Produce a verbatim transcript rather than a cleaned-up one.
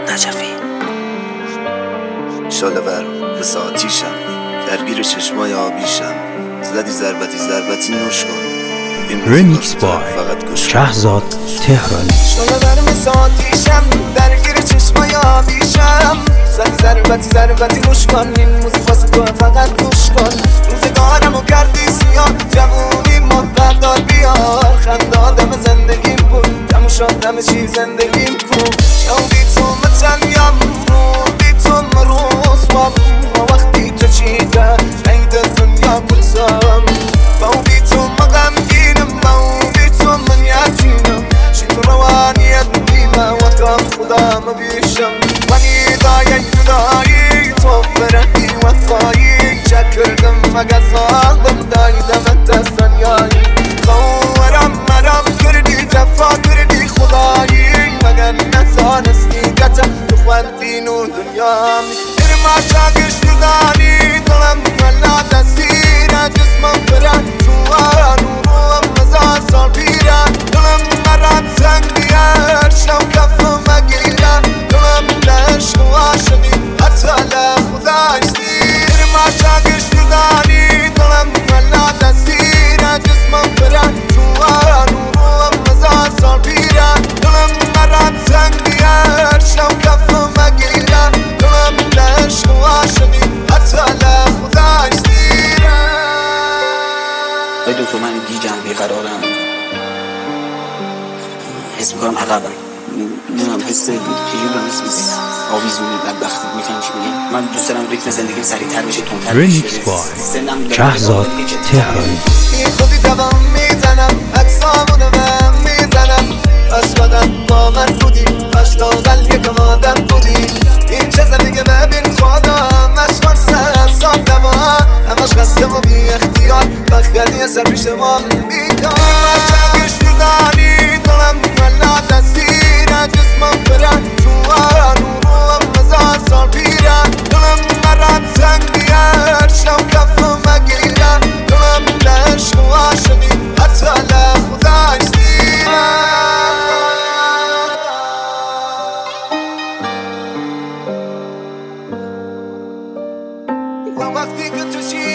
نجفی شاله ور مثل آتیشم، درگیر چشمای آبیشم. زدی ضربتی ضربتی نوش کن. رمیکس بای شهزاد تهرانی. شاله ور مثل آتیشم، درگیر چشمای آبیشم. زدی ضربتی ضربتی نوش کن. این موزیک واسه تو فقط گوش کن. روزگارمو کردی سیاه، جوونی مدردار بیار. خنده آدم زندگیم بود، تموم شد همه چی زندگیم کن. شاودی تو متنیم رودی تو مروز بام. وقتی تو چیده عید دنیا بودم. باودی تو مغمگینم، باودی تو من یتیمم. شی تو روانیت میمه و کام خدا مبیشم. منی دایی دایی تو فرقی وفایی. چک کردم مگه ظالم دایدم دستانیایی. خورم مرم کردی جفا کردی خدایی. مگر نزانستی گتا تو خوندین و دنیا در ماشاگش نزانی. دلم ملا دستیره جسمم برن تو آن و روم مزار سال پیره. دلم مرم زنگ بیار شو کفم مگیره. دلم لشق و عاشقی حتی لخدای سیر. در ماشاگش نزانی دلم ملا دستیره جسمم برن تو آن و روم مزار سال پیره. دلم مرم زنگ بیار شو کفم مگیره. دلم لشق و عاشقی حتی لخدای سیره. ای دو تو من گیجم بیقرارم، حس میکنم عقبم. نمیدونم حس چجوری دارم، حس آویزونی بدبختی میفهم چی میگم. من دوست دارم ریتم زندگیم سریعتر بشه، تندتر بشه. رمیکس بای شهزاد تهرانی. بی خودی دوام میزنم، عکسامونو بهم میزنم. عشقادم با من بودی، عشقادم یکم آدم بودی. این چه زندگی ببین خودم عشقان سر صاف دوا. همش خستم و بی اختیار وقت کردی سر پیش ما بیدار. چکش نزانی دلم ملا دستیره جسمم برن تو آن و روم مزار سال پیره. دلم مرم زنگ بیار شو کفم مگیره. دلم لشق و عاشقی حتی لخدای سیره. وقتی که تو